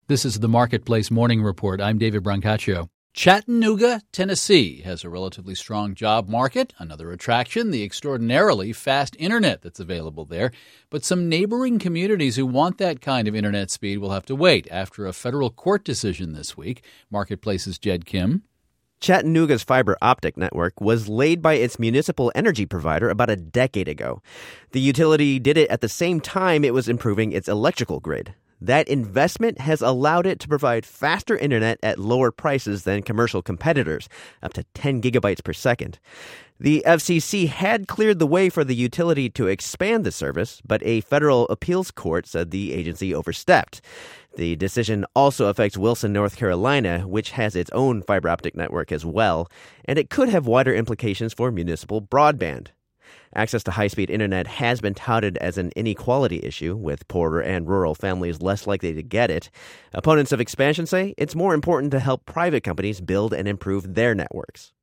This is the Marketplace Morning Report. I'm David Brancaccio. Chattanooga, Tennessee has a relatively strong job market. Another attraction, the extraordinarily fast internet that's available there. But some neighboring communities who want that kind of internet speed will have to wait after a federal court decision this week. Marketplace's Jed Kim. Chattanooga's fiber optic network was laid by its municipal energy provider about a decade ago. The utility did it at the same time it was improving its electrical grid. That investment has allowed it to provide faster internet at lower prices than commercial competitors, up to 10 gigabytes per second. The FCC had cleared the way for the utility to expand the service, but a federal appeals court said the agency overstepped. The decision also affects Wilson, North Carolina, which has its own fiber optic network as well, and it could have wider implications for municipal broadband. Access to high-speed internet has been touted as an inequality issue, with poorer and rural families less likely to get it. Opponents of expansion say it's more important to help private companies build and improve their networks.